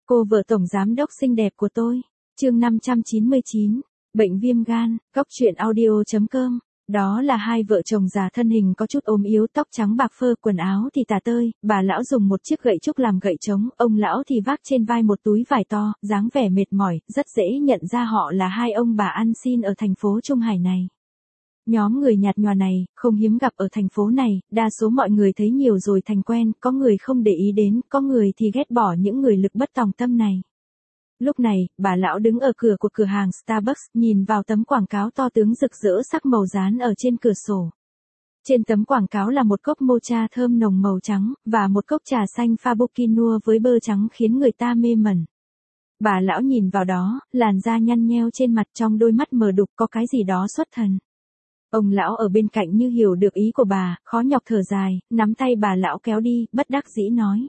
Cô vợ tổng giám đốc xinh đẹp của tôi. Chương 599. Bệnh viêm gan. Góc truyện audio.com. Đó là hai vợ chồng già thân hình có chút ốm yếu, tóc trắng bạc phơ, quần áo thì tả tơi, bà lão dùng một chiếc gậy trúc làm gậy trống, ông lão thì vác trên vai một túi vải to, dáng vẻ mệt mỏi, rất dễ nhận ra họ là hai ông bà ăn xin ở thành phố Trung Hải này. Nhóm người nhạt nhòa này, không hiếm gặp ở thành phố này, đa số mọi người thấy nhiều rồi thành quen, có người không để ý đến, có người thì ghét bỏ những người lực bất tòng tâm này. Lúc này, bà lão đứng ở cửa của cửa hàng Starbucks, nhìn vào tấm quảng cáo to tướng rực rỡ sắc màu dán ở trên cửa sổ. Trên tấm quảng cáo là một cốc mocha thơm nồng màu trắng, và một cốc trà xanh pha Buckinua với bơ trắng khiến người ta mê mẩn. Bà lão nhìn vào đó, làn da nhăn nheo trên mặt, trong đôi mắt mờ đục có cái gì đó xuất thần. Ông lão ở bên cạnh như hiểu được ý của bà, khó nhọc thở dài, nắm tay bà lão kéo đi, bất đắc dĩ nói.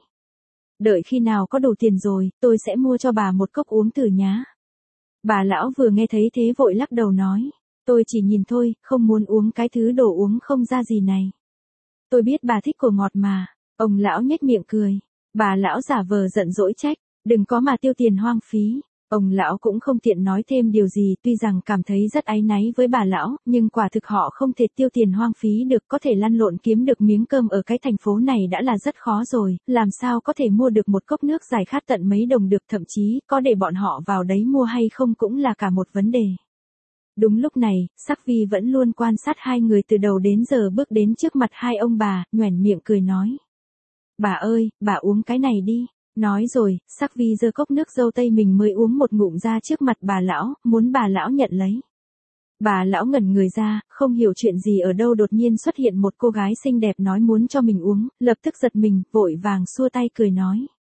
Đợi khi nào có đủ tiền rồi, tôi sẽ mua cho bà một cốc uống thử nhá. Bà lão vừa nghe thấy thế vội lắc đầu nói. Tôi chỉ nhìn thôi, không muốn uống cái thứ đồ uống không ra gì này. Tôi biết bà thích đồ ngọt mà. Ông lão nhếch miệng cười. Bà lão giả vờ giận dỗi trách. Đừng có mà tiêu tiền hoang phí. Ông lão cũng không tiện nói thêm điều gì, tuy rằng cảm thấy rất áy náy với bà lão, nhưng quả thực họ không thể tiêu tiền hoang phí được, có thể lăn lộn kiếm được miếng cơm ở cái thành phố này đã là rất khó rồi, làm sao có thể mua được một cốc nước giải khát tận mấy đồng được, thậm chí có để bọn họ vào đấy mua hay không cũng là cả một vấn đề. Đúng lúc này, Sắc Vi vẫn luôn quan sát hai người từ đầu đến giờ bước đến trước mặt hai ông bà, nhoẻn miệng cười nói. Bà ơi, bà uống cái này đi. Nói rồi, Sắc Vi giơ cốc nước dâu tây mình mới uống một ngụm ra trước mặt bà lão, muốn bà lão nhận lấy. Bà lão ngẩn người ra, không hiểu chuyện gì ở đâu đột nhiên xuất hiện một cô gái xinh đẹp nói muốn cho mình uống, lập tức giật mình, vội vàng xua tay cười nói.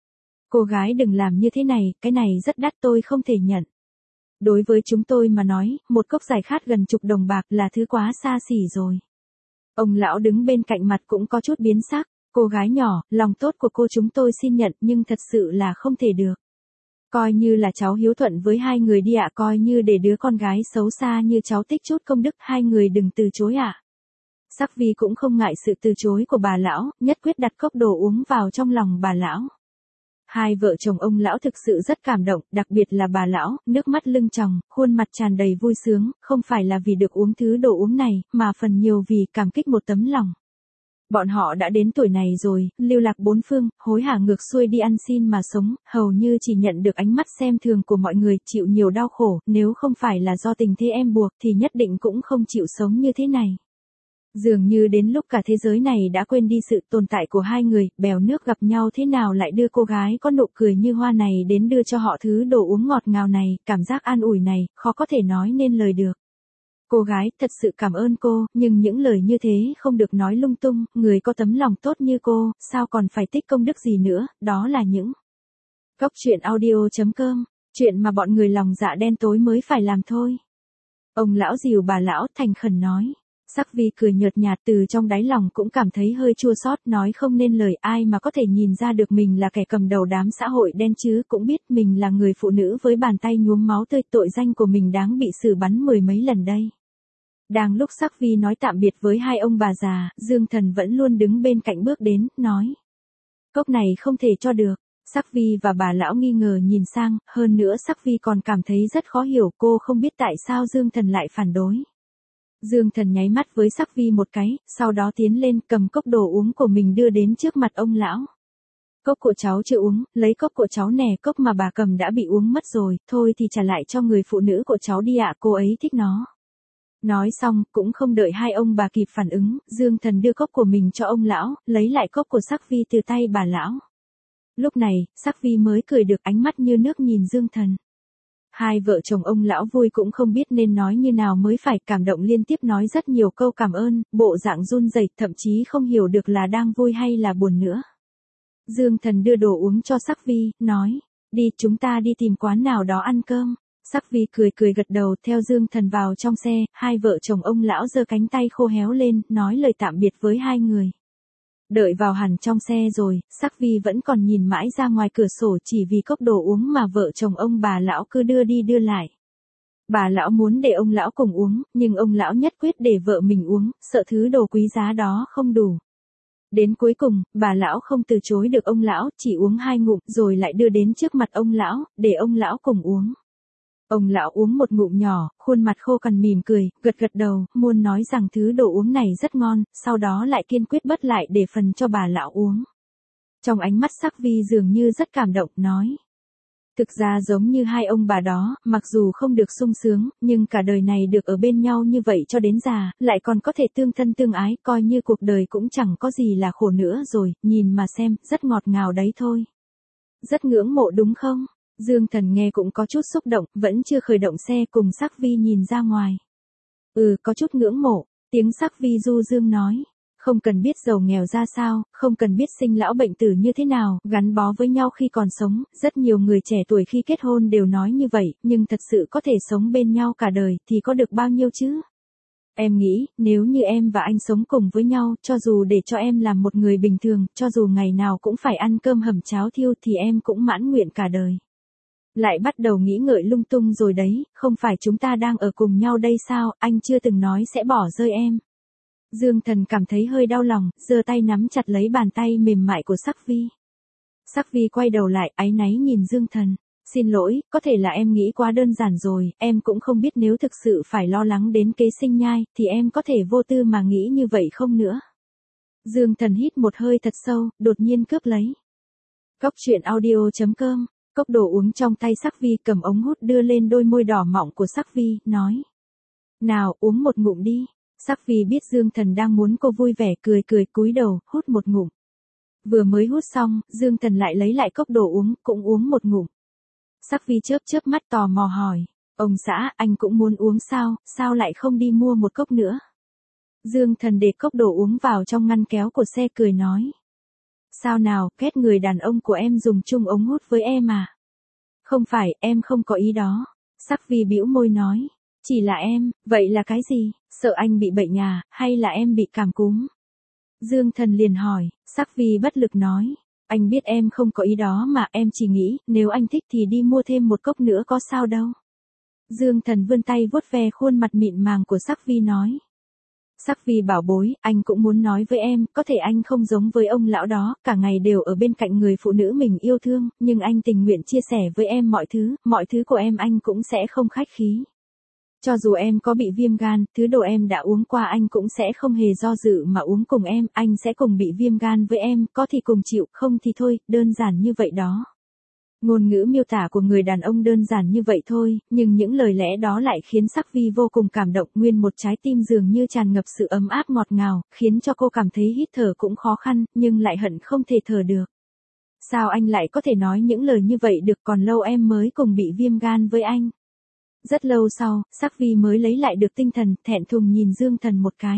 Cô gái đừng làm như thế này, cái này rất đắt tôi không thể nhận. Đối với chúng tôi mà nói, một cốc giải khát gần chục đồng bạc là thứ quá xa xỉ rồi. Ông lão đứng bên cạnh mặt cũng có chút biến sắc. Cô gái nhỏ, lòng tốt của cô chúng tôi xin nhận nhưng thật sự là không thể được. Coi như là cháu hiếu thuận với hai người đi ạ, coi như để đứa con gái xấu xa như cháu tích chút công đức, hai người đừng từ chối ạ. Sắc Vi cũng không ngại sự từ chối của bà lão, nhất quyết đặt cốc đồ uống vào trong lòng bà lão. Hai vợ chồng ông lão thực sự rất cảm động, đặc biệt là bà lão, nước mắt lưng tròng, khuôn mặt tràn đầy vui sướng, không phải là vì được uống thứ đồ uống này, mà phần nhiều vì cảm kích một tấm lòng. Bọn họ đã đến tuổi này rồi, lưu lạc bốn phương, hối hả ngược xuôi đi ăn xin mà sống, hầu như chỉ nhận được ánh mắt xem thường của mọi người, chịu nhiều đau khổ, nếu không phải là do tình thế em buộc thì nhất định cũng không chịu sống như thế này. Dường như đến lúc cả thế giới này đã quên đi sự tồn tại của hai người, bèo nước gặp nhau thế nào lại đưa cô gái có nụ cười như hoa này đến đưa cho họ thứ đồ uống ngọt ngào này, cảm giác an ủi này, khó có thể nói nên lời được. Cô gái, thật sự cảm ơn cô, nhưng những lời như thế không được nói lung tung, người có tấm lòng tốt như cô, sao còn phải tích công đức gì nữa, đó là những góc truyện audio.com, chuyện mà bọn người lòng dạ đen tối mới phải làm thôi. Ông lão dìu bà lão thành khẩn nói. Sắc Vi cười nhợt nhạt, từ trong đáy lòng cũng cảm thấy hơi chua xót, nói không nên lời, ai mà có thể nhìn ra được mình là kẻ cầm đầu đám xã hội đen chứ, cũng biết mình là người phụ nữ với bàn tay nhuốm máu tươi, tội danh của mình đáng bị xử bắn mười mấy lần đây. Đang lúc Sắc Vi nói tạm biệt với hai ông bà già, Dương Thần vẫn luôn đứng bên cạnh bước đến, nói. Cốc này không thể cho được. Sắc Vi và bà lão nghi ngờ nhìn sang, hơn nữa Sắc Vi còn cảm thấy rất khó hiểu, cô không biết tại sao Dương Thần lại phản đối. Dương Thần nháy mắt với Sắc Vi một cái, sau đó tiến lên cầm cốc đồ uống của mình đưa đến trước mặt ông lão. Cốc của cháu chưa uống, lấy cốc của cháu nè, cốc mà bà cầm đã bị uống mất rồi, thôi thì trả lại cho người phụ nữ của cháu đi ạ, cô ấy thích nó. Nói xong, cũng không đợi hai ông bà kịp phản ứng, Dương Thần đưa cốc của mình cho ông lão, lấy lại cốc của Sắc Vi từ tay bà lão. Lúc này, Sắc Vi mới cười được, ánh mắt như nước nhìn Dương Thần. Hai vợ chồng ông lão vui cũng không biết nên nói như nào mới phải, cảm động liên tiếp nói rất nhiều câu cảm ơn, bộ dạng run rẩy, thậm chí không hiểu được là đang vui hay là buồn nữa. Dương Thần đưa đồ uống cho Sắc Vi, nói, đi chúng ta đi tìm quán nào đó ăn cơm. Sắc Vi cười cười gật đầu, theo Dương Thần vào trong xe, hai vợ chồng ông lão giơ cánh tay khô héo lên, nói lời tạm biệt với hai người. Đợi vào hẳn trong xe rồi, Sắc Vi vẫn còn nhìn mãi ra ngoài cửa sổ chỉ vì cốc đồ uống mà vợ chồng ông bà lão cứ đưa đi đưa lại. Bà lão muốn để ông lão cùng uống, nhưng ông lão nhất quyết để vợ mình uống, sợ thứ đồ quý giá đó không đủ. Đến cuối cùng, bà lão không từ chối được ông lão, chỉ uống 2 ngụm rồi lại đưa đến trước mặt ông lão, để ông lão cùng uống. Ông lão uống một ngụm nhỏ, khuôn mặt khô cằn mỉm cười, gật gật đầu, muốn nói rằng thứ đồ uống này rất ngon, sau đó lại kiên quyết bớt lại để phần cho bà lão uống. Trong ánh mắt Sắc Vi dường như rất cảm động, nói. Thực ra giống như hai ông bà đó, mặc dù không được sung sướng, nhưng cả đời này được ở bên nhau như vậy cho đến già, lại còn có thể tương thân tương ái, coi như cuộc đời cũng chẳng có gì là khổ nữa rồi, nhìn mà xem, rất ngọt ngào đấy thôi. Rất ngưỡng mộ đúng không? Dương Thần nghe cũng có chút xúc động, vẫn chưa khởi động xe cùng Sắc Vi nhìn ra ngoài. Có chút ngưỡng mộ, tiếng Sắc Vi du dương nói. Không cần biết giàu nghèo ra sao, không cần biết sinh lão bệnh tử như thế nào, gắn bó với nhau khi còn sống, rất nhiều người trẻ tuổi khi kết hôn đều nói như vậy, nhưng thật sự có thể sống bên nhau cả đời thì có được bao nhiêu chứ? Em nghĩ, nếu như em và anh sống cùng với nhau, cho dù để cho em làm một người bình thường, cho dù ngày nào cũng phải ăn cơm hầm cháo thiêu thì em cũng mãn nguyện cả đời. Lại bắt đầu nghĩ ngợi lung tung rồi đấy, không phải chúng ta đang ở cùng nhau đây sao, anh chưa từng nói sẽ bỏ rơi em. Dương Thần cảm thấy hơi đau lòng, giơ tay nắm chặt lấy bàn tay mềm mại của Sắc Vi. Sắc Vi quay đầu lại, áy náy nhìn Dương Thần. Xin lỗi, có thể là em nghĩ quá đơn giản rồi, em cũng không biết nếu thực sự phải lo lắng đến kế sinh nhai, thì em có thể vô tư mà nghĩ như vậy không nữa. Dương Thần hít một hơi thật sâu, đột nhiên cướp lấy. Cốc truyện audio.com, cốc đồ uống trong tay Sắc Vi, cầm ống hút đưa lên đôi môi đỏ mọng của Sắc Vi, nói. Nào, uống một ngụm đi. Sắc Vi biết Dương Thần đang muốn cô vui vẻ, cười cúi đầu, hút một ngụm. Vừa mới hút xong, Dương Thần lại lấy lại cốc đồ uống, cũng uống một ngụm. Sắc Vi chớp mắt tò mò hỏi, ông xã, anh cũng muốn uống sao lại không đi mua một cốc nữa? Dương Thần để cốc đồ uống vào trong ngăn kéo của xe cười nói. Sao nào, ghét người đàn ông của em dùng chung ống hút với em à? Không phải, em không có ý đó. Sắc Vi bĩu môi nói, chỉ là em, vậy là cái gì? Sợ anh bị bệnh à, hay là em bị cảm cúm? Dương Thần liền hỏi, Sắc Vi bất lực nói, anh biết em không có ý đó mà, em chỉ nghĩ, nếu anh thích thì đi mua thêm một cốc nữa có sao đâu. Dương Thần vươn tay vuốt ve khuôn mặt mịn màng của Sắc Vi nói. Sắc Vi bảo bối, anh cũng muốn nói với em, có thể anh không giống với ông lão đó, cả ngày đều ở bên cạnh người phụ nữ mình yêu thương, nhưng anh tình nguyện chia sẻ với em mọi thứ của em anh cũng sẽ không khách khí. Cho dù em có bị viêm gan, thứ đồ em đã uống qua anh cũng sẽ không hề do dự mà uống cùng em, anh sẽ cùng bị viêm gan với em, có thì cùng chịu, không thì thôi, đơn giản như vậy đó. Ngôn ngữ miêu tả của người đàn ông đơn giản như vậy thôi, nhưng những lời lẽ đó lại khiến Sắc Vi vô cùng cảm động, nguyên một trái tim dường như tràn ngập sự ấm áp ngọt ngào, khiến cho cô cảm thấy hít thở cũng khó khăn, nhưng lại hận không thể thở được. Sao anh lại có thể nói những lời như vậy được, còn lâu em mới cùng bị viêm gan với anh. Rất lâu sau, Sắc Vi mới lấy lại được tinh thần, thẹn thùng nhìn Dương Thần một cái.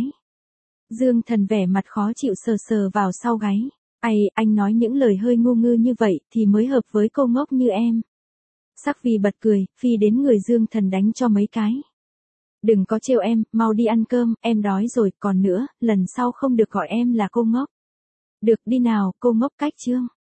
Dương Thần vẻ mặt khó chịu sờ vào sau gáy. Anh nói những lời hơi ngu ngư như vậy thì mới hợp với cô ngốc như em. Sắc Vi bật cười, phi đến người Dương Thần đánh cho mấy cái. Đừng có trêu em, mau đi ăn cơm, em đói rồi, còn nữa, lần sau không được gọi em là cô ngốc. Được đi nào, cô ngốc cách chương.